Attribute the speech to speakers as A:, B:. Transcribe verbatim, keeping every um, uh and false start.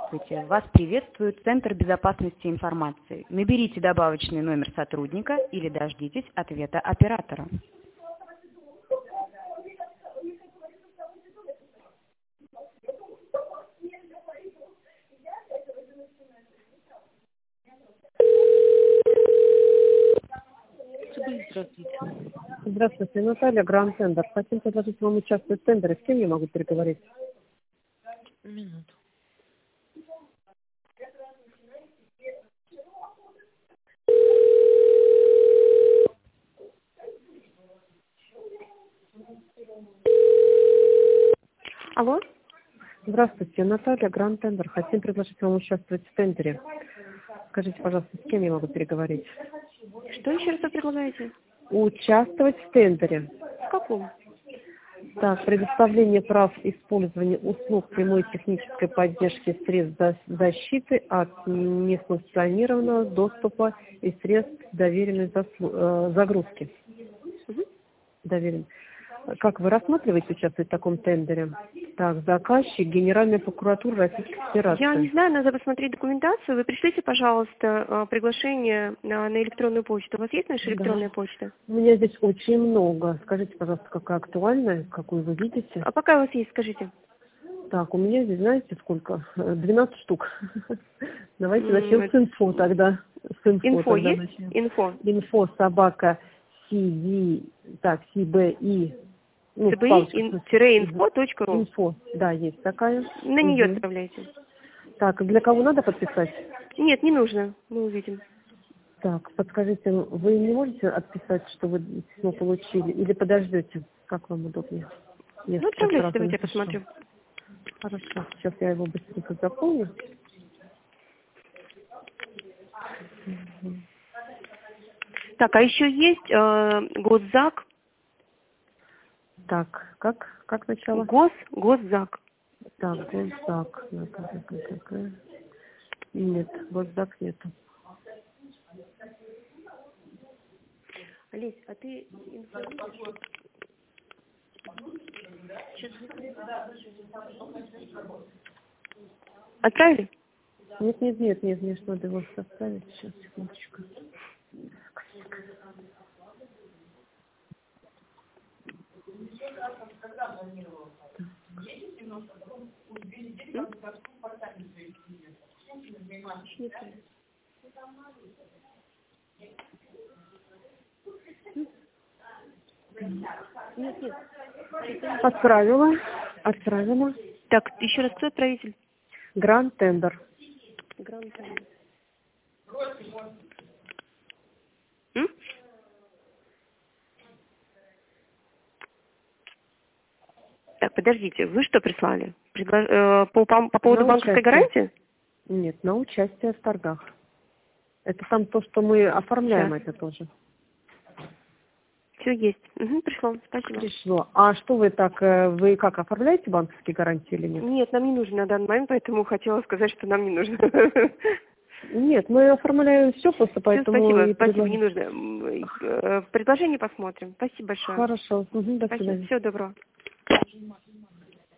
A: Здравствуйте. Вас приветствует Центр безопасности информации. Наберите добавочный номер сотрудника или дождитесь ответа оператора.
B: Здравствуйте.
C: Здравствуйте, Наталья, Гранд Тендер. Хотим предложить вам участвовать в тендере. С кем я могу переговорить?
B: Минуту.
D: Алло?
C: Здравствуйте, Наталья, Гранд Тендер. Хотим предложить вам участвовать в тендере. Скажите, пожалуйста, с кем я могу переговорить?
D: Что еще раз вы предлагаете?
C: Участвовать в тендере.
D: В каком?
C: Так, предоставление прав использования услуг прямой технической поддержки средств за- защиты от несанкционированного доступа и средств доверенной заслу- э, загрузки.
D: Угу.
C: Доверенной. Как вы рассматриваете участвовать в таком тендере? Так, заказчик, Генеральная прокуратура Российской Федерации.
D: Я не знаю, надо посмотреть документацию. Вы пришлите, пожалуйста, приглашение на, на электронную почту. У вас есть наша электронная
C: Да.
D: почта?
C: У меня здесь очень много. Скажите, пожалуйста, какая актуальная, какую вы видите?
D: А пока у вас есть, скажите.
C: Так, у меня здесь, знаете, сколько? двенадцать штук. Давайте
D: М,
C: начнем
D: это-
C: с инфо тогда. С инфо,
D: Инфо
C: тогда
D: есть?
C: начнем.
D: Инфо.
C: Инфо, собака, си, так, си би и, ну,
D: cbi-info точка ру.
C: инфо, да, есть такая.
D: На нее
C: Мгм.
D: отправляйте.
C: Так, для кого надо подписать?
D: Нет, не нужно. Мы увидим.
C: Так, подскажите, вы не можете отписать, что вы письмо получили, или подождете? Как вам удобнее?
D: Ну, отправляйте, давайте я
C: напишу.
D: посмотрю.
C: Хорошо, сейчас я его быстренько заполню.
D: Так, а еще есть э, госзак.
C: Так, как, как начало?
D: Гос, госзак.
C: Так, госзак. Нет, госзак нету.
D: Олесь, а ты инфо видишь? Сейчас. Отправили?
C: Нет, нет, нет, нет, мне ж надо его составить. Сейчас, секундочку.
D: Нет, нет.
C: Отправила, отправила.
D: Так, еще раз, кто отправитель?
C: Гранд Тендер.
D: Гранд Тендер. М? Так, подождите, вы что прислали? Предла- э, по, по, по поводу
C: На
D: банковской
C: участие.
D: гарантии?
C: Нет, на участие в торгах. Это там то, что мы оформляем,
D: Сейчас.
C: это тоже.
D: Все есть. Угу, пришло. Спасибо.
C: Пришло. А что вы так, э, вы как, оформляете банковские гарантии или нет?
D: Нет, нам не нужно на данный момент, поэтому хотела сказать, что нам не нужно.
C: Нет, мы оформляем все просто,
D: Всё,
C: поэтому...
D: спасибо,
C: и
D: спасибо,
C: предлаг-
D: не нужно. М, э, Предложение посмотрим. Спасибо большое.
C: Хорошо. Угу, до
D: Спасибо.
C: свидания.
D: Всего доброго.